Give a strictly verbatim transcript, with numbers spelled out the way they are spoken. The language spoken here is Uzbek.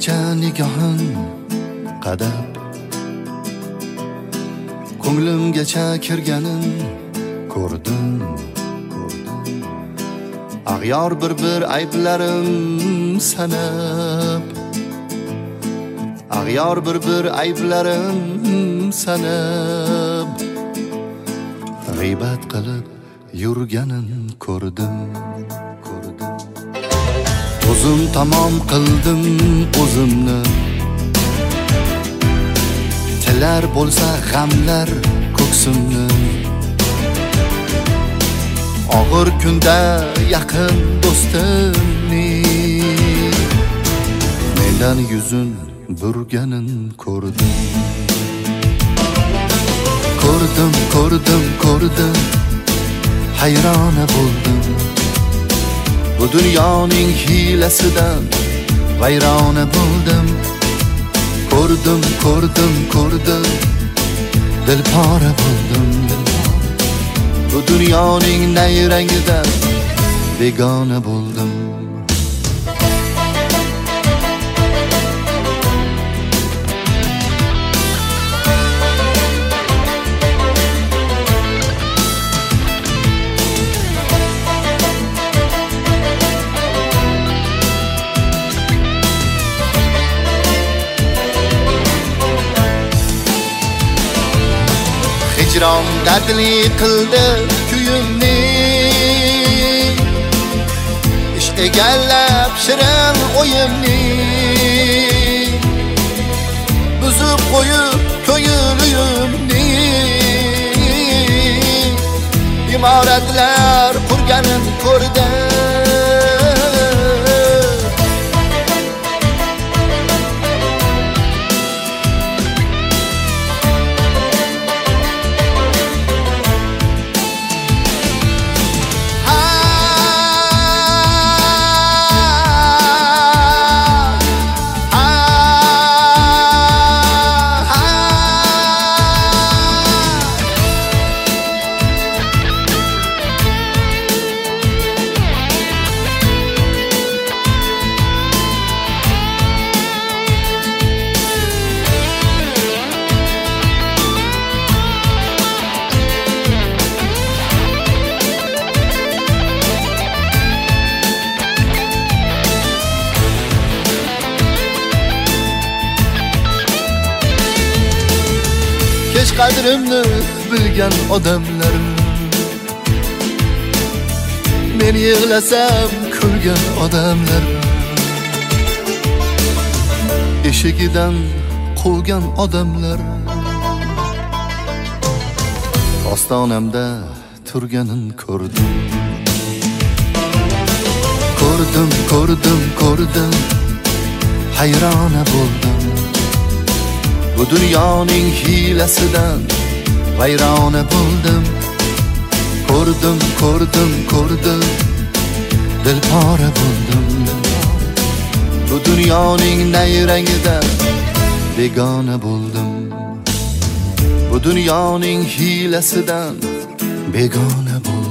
ko'rguncha nigohin qadab ko'nglimgacha kirganin ko'rdim. Ag'yor bir-bir ayblarim sanab Ag'yor bir-bir ayblarim sanab g'iybat qilib yurganin ko'rdim. O'zim tamom qildim o'zimni. Tilar bo'lsa g'amlar ko'ksimni. Og'ir kunda yaqin do'stimni mendan yuzun burganin ko'rdim. Ko'rdim, ko'rdim, ko'rdim, hayrona bo'ldim. Bu dunyoning hiylasidan vayrona bo'ldim. Ko'rdim, ko'rdim, ko'rdim, dilpora bo'ldim. Bu dunyoning nayrangidan begona bo'ldim. Hicron dardli qildi kuyimni. Ish egallab shirin o'yimni. Buzib qo'yib ko'nglimni. Imoratlar qurganin ko'rdim. Kesh qadrimni bilgan odamlarim, men yig'lasam kulgan odamlarim, eshigidan quvgan odamlar, ostonamda turganin ko'rdim. Ko'rdim, ko'rdim, ko'rdim, hayrona bo'ldim. Bu dunyoning hiylasidan vayrona bo'ldim. Ko'rdim, ko'rdim, ko'rdim, dilpora bo'ldim. Bu dunyoning nayrangidan begona bo'ldim. Bu dunyoning hiylasidan begona bo'ldim.